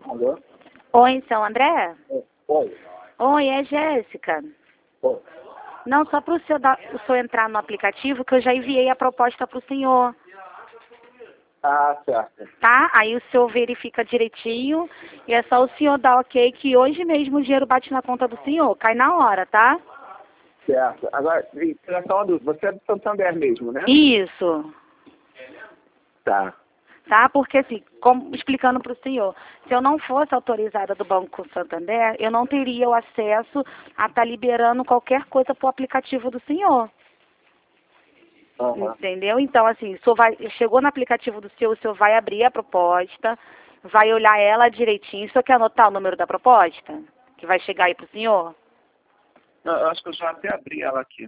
Alô? Oi, seu André? Oi. Oi, é Jéssica. Oi. Não, só para o senhor entrar no aplicativo, que eu já enviei a proposta para o senhor, Ah, certo. tá? Aí o senhor verifica direitinho e é só o senhor dar ok que hoje mesmo o dinheiro bate na conta do senhor, cai na hora, tá? Certo. Agora, tira só uma dúvida. Você é do Santander mesmo, né? Isso, Tá. tá? Porque assim, explicando para o senhor, se eu não fosse autorizada do Banco Santander, eu não teria o acesso a estar liberando qualquer coisa para o aplicativo do senhor. Aham. Entendeu? Então, assim, chegou no aplicativo do senhor, o senhor vai abrir a proposta, vai olhar ela direitinho. O senhor quer anotar o número da proposta? Que vai chegar aí pro senhor? Não, eu acho que eu já até abri ela aqui.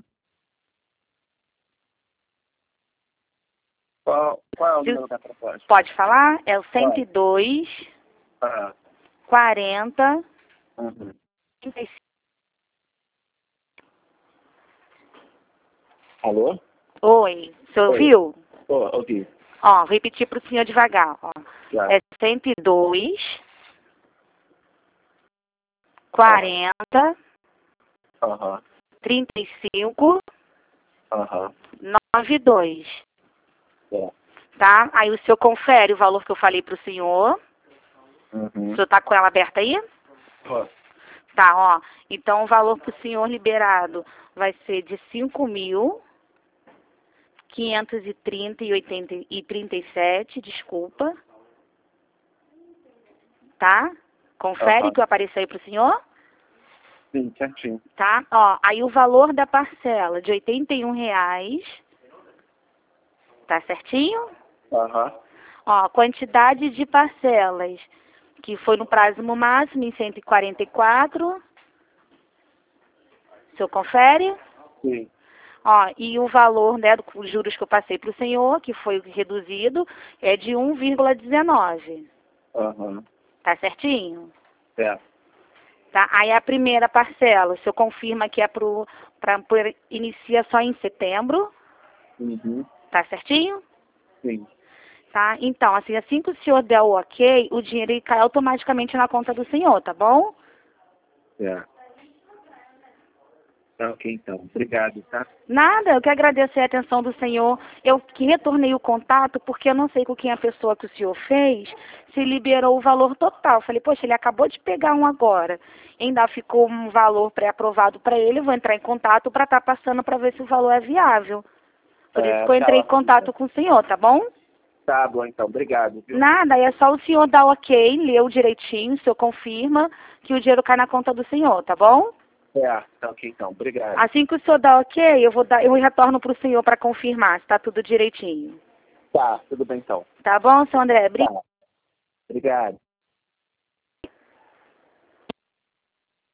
Qual é o número da proposta? Pode falar? É o Qual? 102 Ah. 40 Uhum. 35. Alô? Oi, o senhor Oi. ouviu? Ouvi. Ó, vou repetir pro senhor devagar. Ó. Já. É 102 40 Aham. 35 Aham. 92. É. Tá? Aí o senhor confere o valor que eu falei pro senhor. O Uhum. senhor tá com ela aberta aí? Ó. Tá, ó. Então o valor pro senhor liberado vai ser de 5.530,37, desculpa. Tá? Confere Aham. que eu apareci aí pro senhor? Sim, certinho. Tá? Ó, aí o valor da parcela de R$ 81, tá certinho? Aham. Ó, quantidade de parcelas, que foi no prazo máximo em 144. O senhor confere? Sim. Ó, e o valor, né, dos juros que eu passei para o senhor, que foi reduzido, é de 1,19. Aham. Tá certinho? É. Tá? Aí a primeira parcela, o senhor confirma que é inicia só em setembro. Uhum. Tá certinho? Sim. Tá? Então, assim que o senhor der o ok, o dinheiro ele cai automaticamente na conta do senhor, tá bom? É. Tá ok, então. Obrigado, tá? Nada, eu que agradecer a atenção do senhor. Eu que retornei o contato porque eu não sei com quem a pessoa que o senhor fez se liberou o valor total. Falei, poxa, ele acabou de pegar um agora. Ainda ficou um valor pré-aprovado para ele, eu vou entrar em contato para estar passando para ver se o valor é viável. Por isso que eu Tá entrei em ótimo. contato com o senhor, tá bom? Tá bom, então. Obrigado, viu? Nada, é só o senhor dar ok, leu direitinho, o senhor confirma que o dinheiro cai na conta do senhor, tá bom? É, tá ok, então. Obrigado. Assim que o senhor dá ok, eu retorno para o senhor para confirmar se está tudo direitinho. Tá, tudo bem, então. Tá bom, seu André? Tá. Obrigado.